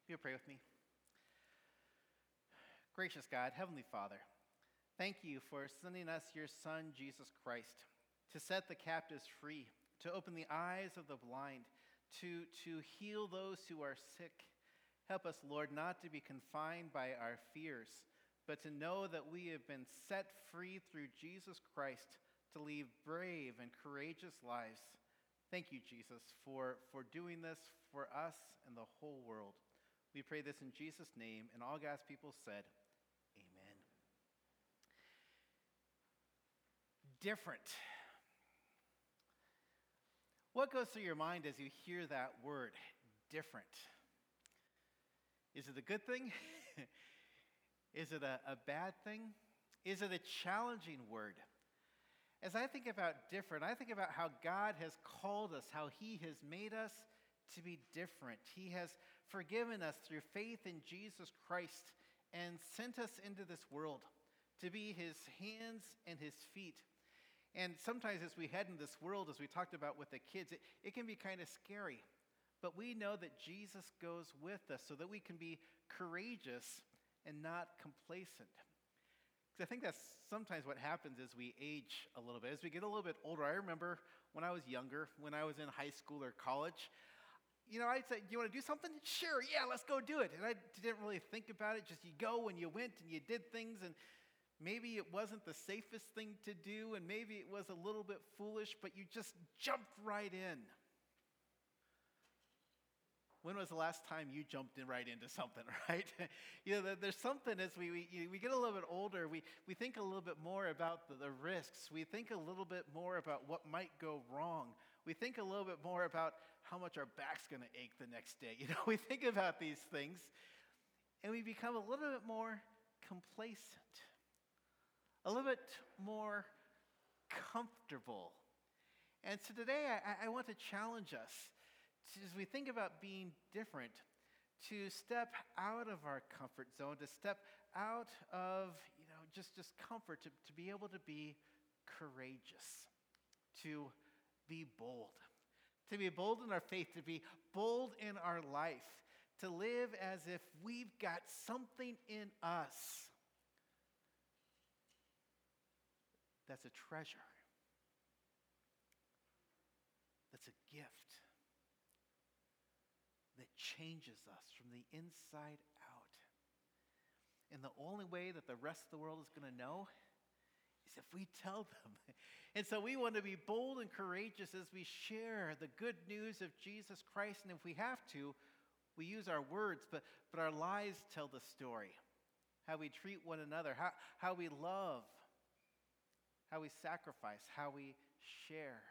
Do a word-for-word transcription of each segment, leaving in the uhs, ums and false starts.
You pray with me. Gracious God, Heavenly Father, thank you for sending us your Son, Jesus Christ, to set the captives free, to open the eyes of the blind, to, to heal those who are sick. Help us, Lord, not to be confined by our fears, but to know that we have been set free through Jesus Christ to lead brave and courageous lives. Thank you, Jesus, for, for doing this for us and the whole world. We pray this in Jesus' name, and all God's people said, amen. Different. What goes through your mind as you hear that word, different? Is it a good thing? Is it a, a bad thing? Is it a challenging word? As I think about different, I think about how God has called us, how he has made us to be different. He has forgiven us through faith in Jesus Christ and sent us into this world to be his hands and his feet. And sometimes as we head in this world, as we talked about with the kids, it, it can be kind of scary. But we know that Jesus goes with us so that we can be courageous and not complacent. Because I think that's sometimes what happens as we age a little bit. As we get a little bit older, I remember when I was younger, when I was in high school or college, you know, I'd say, do you want to do something? Sure, yeah, let's go do it. And I didn't really think about it. Just you go and you went and you did things, and maybe it wasn't the safest thing to do, and maybe it was a little bit foolish, but you just jumped right in. When was the last time you jumped in right into something, right? you know, there's something as we, we we get a little bit older, we, we think a little bit more about the, the risks. We think a little bit more about what might go wrong. We think a little bit more about how much our back's going to ache the next day. You know, we think about these things, and we become a little bit more complacent, a little bit more comfortable. And so today I, I want to challenge us, as we think about being different, to step out of our comfort zone, to step out of, you know, just, just comfort, to, to be able to be courageous, to be bold, to be bold in our faith, to be bold in our life, to live as if we've got something in us that's a treasure, that's a gift, that changes us from the inside out. And the only way that the rest of the world is going to know is if we tell them. And so we want to be bold and courageous as we share the good news of Jesus Christ. And if we have to, we use our words, but, but our lives tell the story. How we treat one another, how, how we love, how we sacrifice, how we share.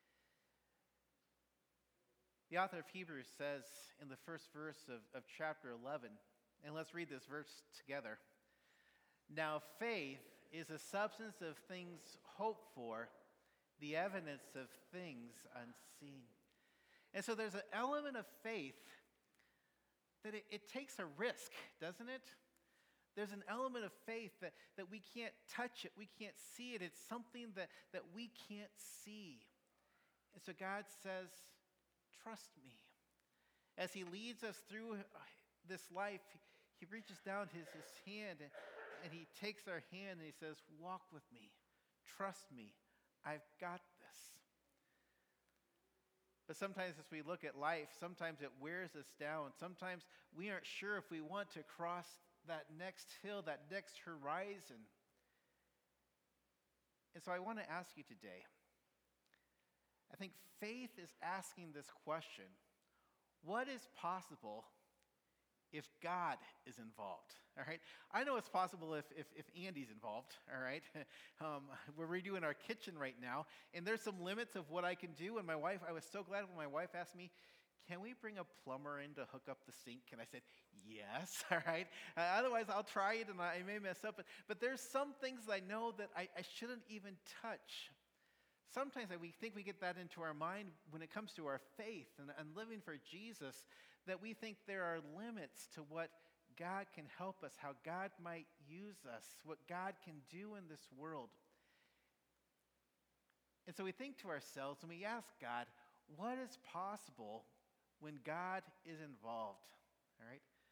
The author of Hebrews says in the first verse of, of chapter eleven, and let's read this verse together. Now faith is a substance of things hoped for, the evidence of things unseen. And so there's an element of faith that it, it takes a risk, doesn't it? There's an element of faith that, that we can't touch it, we can't see it. It's something that, that we can't see. And so God says, trust me. As he leads us through this life, he reaches down his, his hand and, and he takes our hand and he says, walk with me. Trust me. I've got this. But sometimes as we look at life, sometimes it wears us down. Sometimes we aren't sure if we want to cross that next hill, that next horizon. And so I want to ask you today, I think faith is asking this question: what is possible if God is involved? All right. I know it's possible if if, if Andy's involved. All right. Um, we're redoing our kitchen right now, and there's some limits of what I can do. And my wife, I was so glad when my wife asked me, "Can we bring a plumber in to hook up the sink?" And I said, "Yes." All right. Uh, otherwise, I'll try it, and I may mess up. But but there's some things I know that I, I shouldn't even touch. Sometimes we think we get that into our mind when it comes to our faith and, and living for Jesus, that we think there are limits to what God can help us, how God might use us, what God can do in this world. And so we think to ourselves and we ask God, what is possible when God is involved? All right?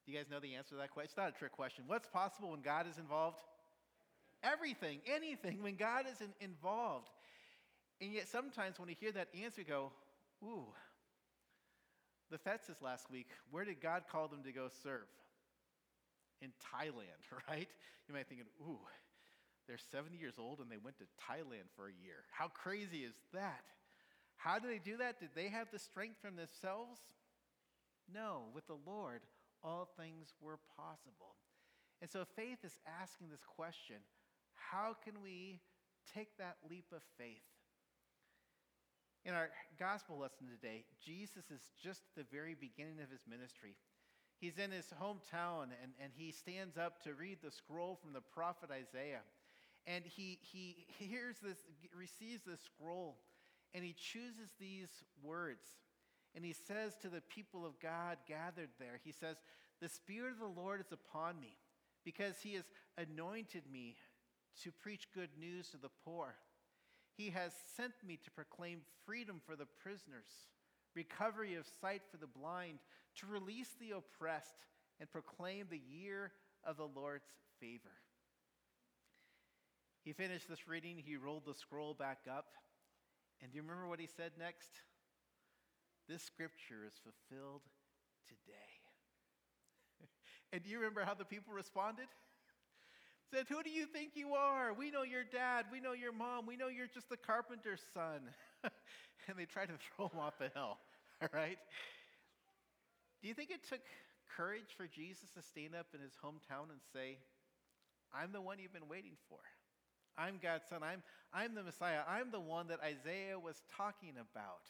Do you guys know the answer to that question? It's not a trick question. What's possible when God is involved? Everything, anything, when God is in, involved. And yet sometimes when we hear that answer, we go, ooh, the Fetzes last week, where did God call them to go serve? In Thailand, right? You might think, ooh, they're seventy years old and they went to Thailand for a year. How crazy is that? How did they do that? Did they have the strength from themselves? No, with the Lord, all things were possible. And so faith is asking this question, how can we take that leap of faith? In our gospel lesson today, Jesus is just at the very beginning of his ministry. He's in his hometown, and, and he stands up to read the scroll from the prophet Isaiah. And he, he hears this, receives this scroll, and he chooses these words. And he says to the people of God gathered there, he says, "The Spirit of the Lord is upon me, because he has anointed me to preach good news to the poor. He has sent me to proclaim freedom for the prisoners, recovery of sight for the blind, to release the oppressed, and proclaim the year of the Lord's favor." He finished this reading, he rolled the scroll back up, and do you remember what he said next? "This scripture is fulfilled today." And do you remember how the people responded? Said, "Who do you think you are? We know your dad, we know your mom, we know you're just the carpenter's son." And they tried to throw him off the hill, all right? Do you think it took courage for Jesus to stand up in his hometown and say, "I'm the one you've been waiting for. I'm God's son. I'm, I'm the Messiah. I'm the one that Isaiah was talking about"?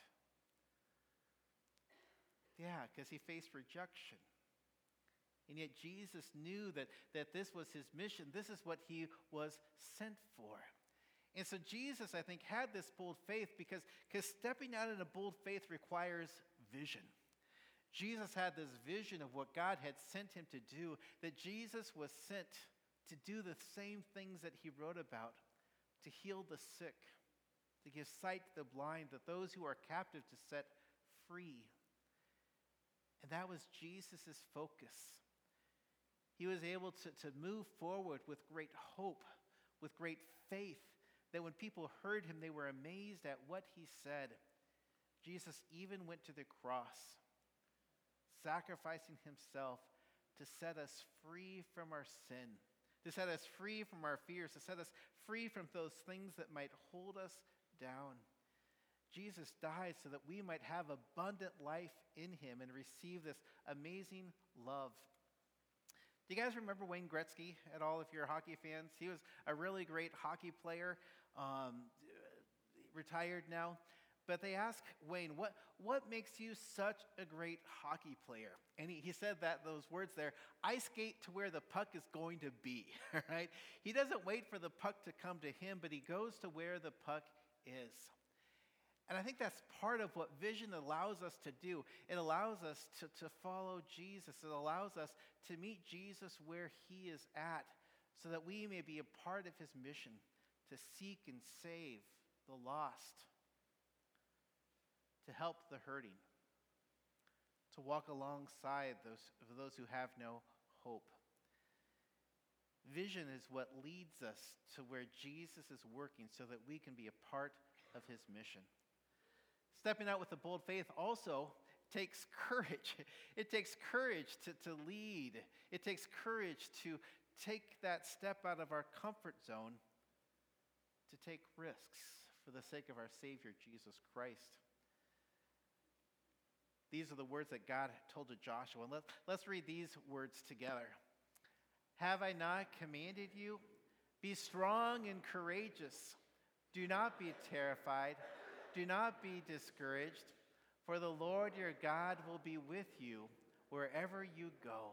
Yeah, because he faced rejection. And yet Jesus knew that, that this was his mission. This is what he was sent for. And so Jesus, I think, had this bold faith because, because stepping out in a bold faith requires vision. Jesus had this vision of what God had sent him to do, that Jesus was sent to do the same things that he wrote about, to heal the sick, to give sight to the blind, that those who are captive to set free. And that was Jesus' focus. He was able to, to move forward with great hope, with great faith, that when people heard him, they were amazed at what he said. Jesus even went to the cross, sacrificing himself to set us free from our sin, to set us free from our fears, to set us free from those things that might hold us down. Jesus died so that we might have abundant life in him and receive this amazing love. Do you guys remember Wayne Gretzky at all, if you're hockey fans? He was a really great hockey player, um, retired now. But they asked Wayne, what, what makes you such a great hockey player? And he, he said that, those words there, "I skate to where the puck is going to be," right? He doesn't wait for the puck to come to him, but he goes to where the puck is. And I think that's part of what vision allows us to do. It allows us to, to follow Jesus. It allows us to meet Jesus where he is at, so that we may be a part of his mission to seek and save the lost, to help the hurting, to walk alongside those, those who have no hope. Vision is what leads us to where Jesus is working, so that we can be a part of his mission. Stepping out with a bold faith also takes courage. It takes courage to, to lead. It takes courage to take that step out of our comfort zone, to take risks for the sake of our Savior, Jesus Christ. These are the words that God told to Joshua. And let's, let's read these words together. "Have I not commanded you? Be strong and courageous. Do not be terrified. Do not be discouraged, for the Lord your God will be with you wherever you go."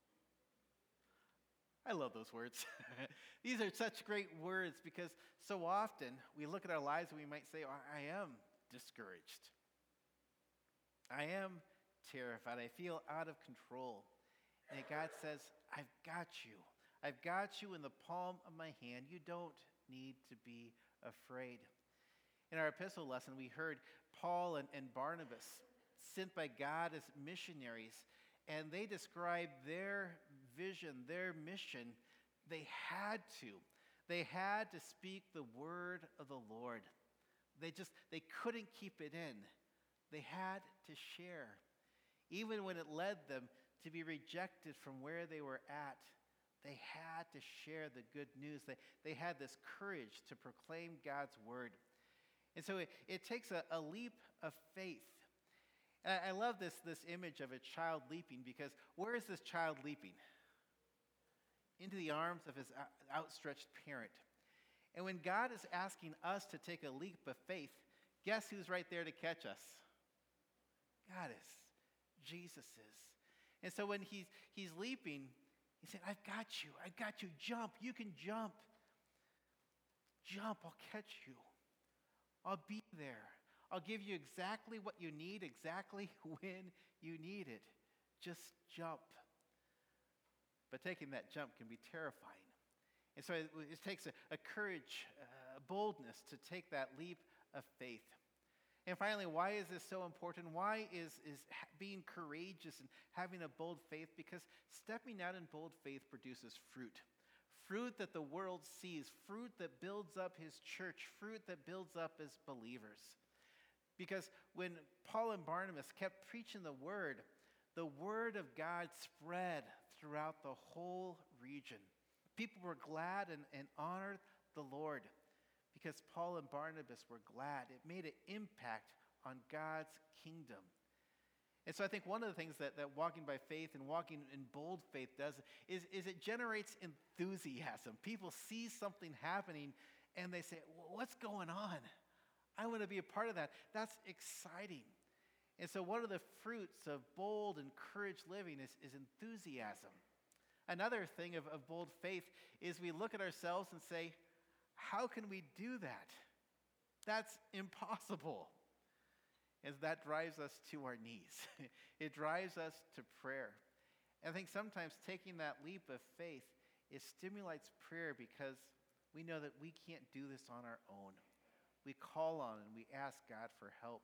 I love those words. These are such great words, because so often we look at our lives and we might say, oh, I am discouraged. I am terrified. I feel out of control. And God says, I've got you. I've got you in the palm of my hand. You don't need to be afraid. In our epistle lesson, we heard Paul and, and Barnabas, sent by God as missionaries, and they described their vision, their mission. They had to. They had to speak the word of the Lord. They just, they couldn't keep it in. They had to share. Even when it led them to be rejected from where they were at, they had to share the good news. They, they had this courage to proclaim God's word. And so it, it takes a, a leap of faith. And I, I love this, this image of a child leaping, because where is this child leaping? Into the arms of his outstretched parent. And when God is asking us to take a leap of faith, guess who's right there to catch us? God is. Jesus is. And so when he's, he's leaping, he said, I've got you. I've got you. Jump. You can jump. Jump. I'll catch you. I'll be there. I'll give you exactly what you need, exactly when you need it. Just jump. But taking that jump can be terrifying. And so it, it takes a, a courage, a boldness to take that leap of faith. And finally, why is this so important? Why is, is being courageous and having a bold faith? Because stepping out in bold faith produces fruit. Fruit that the world sees. Fruit that builds up his church. Fruit that builds up his believers. Because when Paul and Barnabas kept preaching the word, the word of God spread throughout the whole region. People were glad and, and honored the Lord because Paul and Barnabas were glad. It made an impact on God's kingdom. And so I think one of the things that, that walking by faith and walking in bold faith does is, is it generates enthusiasm. People see something happening and they say, well, what's going on? I want to be a part of that. That's exciting. And so one of the fruits of bold and courage living is, is enthusiasm. Another thing of, of bold faith is we look at ourselves and say, how can we do that? That's impossible. And that drives us to our knees. It drives us to prayer. And I think sometimes taking that leap of faith, it stimulates prayer because we know that we can't do this on our own. We call on and we ask God for help.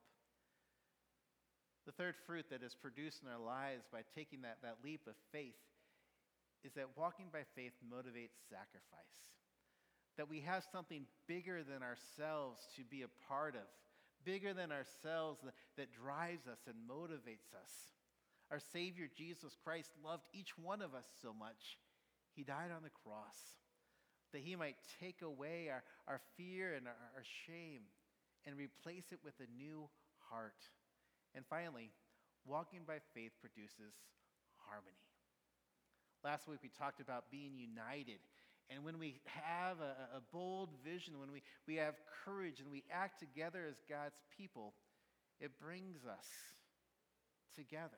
The third fruit that is produced in our lives by taking that, that leap of faith is that walking by faith motivates sacrifice. That we have something bigger than ourselves to be a part of, bigger than ourselves that, that drives us and motivates us. Our Savior, Jesus Christ, loved each one of us so much, he died on the cross, that he might take away our, our fear and our, our shame and replace it with a new heart. And finally, walking by faith produces harmony. Last week we talked about being united. And when we have a, a bold vision, when we, we have courage and we act together as God's people, it brings us together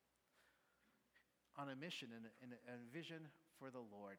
on a mission and a, and a vision for the Lord.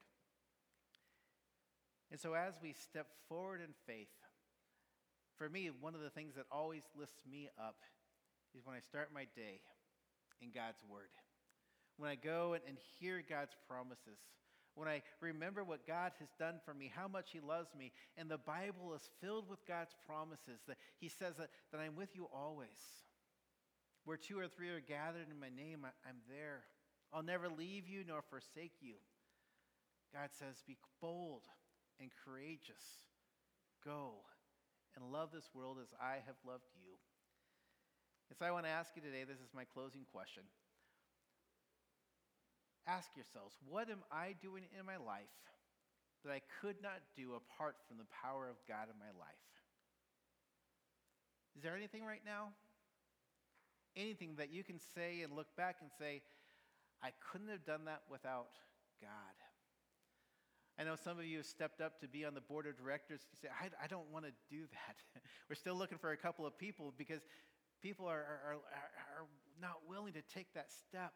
And so as we step forward in faith, for me, one of the things that always lifts me up is when I start my day in God's word. When I go and, and hear God's promises. When I remember what God has done for me, how much he loves me. And the Bible is filled with God's promises. That he says that, that I'm with you always. Where two or three are gathered in my name, I, I'm there. I'll never leave you nor forsake you. God says, be bold and courageous. Go and love this world as I have loved you. And so I want to ask you today, this is my closing question. Ask yourselves, what am I doing in my life that I could not do apart from the power of God in my life? Is there anything right now? Anything that you can say and look back and say, I couldn't have done that without God. I know some of you have stepped up to be on the board of directors. You say, I, I don't want to do that. We're still looking for a couple of people because people are, are, are, are not willing to take that step.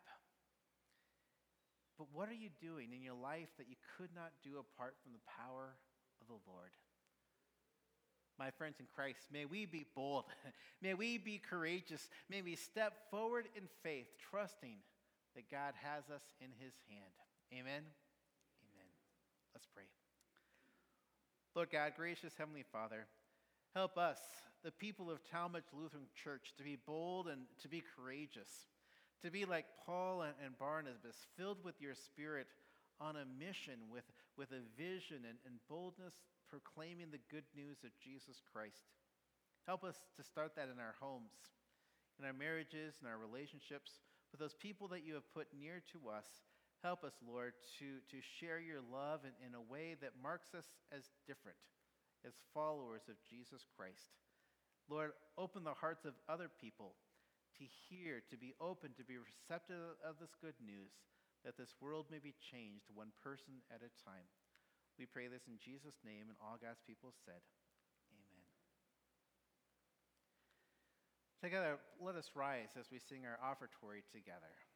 But what are you doing in your life that you could not do apart from the power of the Lord? My friends in Christ, may we be bold. May we be courageous. May we step forward in faith, trusting that God has us in his hand. Amen? Amen. Let's pray. Lord God, gracious Heavenly Father, help us, the people of Talmadge Lutheran Church, to be bold and to be courageous, To be like Paul and, and Barnabas, filled with your Spirit on a mission with, with a vision and, and boldness, proclaiming the good news of Jesus Christ. Help us to start that in our homes, in our marriages, in our relationships, with those people that you have put near to us. Help us, Lord, to, to share your love in, in a way that marks us as different, as followers of Jesus Christ. Lord, open the hearts of other people to hear, to be open, to be receptive of this good news, that this world may be changed one person at a time. We pray this in Jesus' name, and all God's people said, amen. Together, let us rise as we sing our offertory together.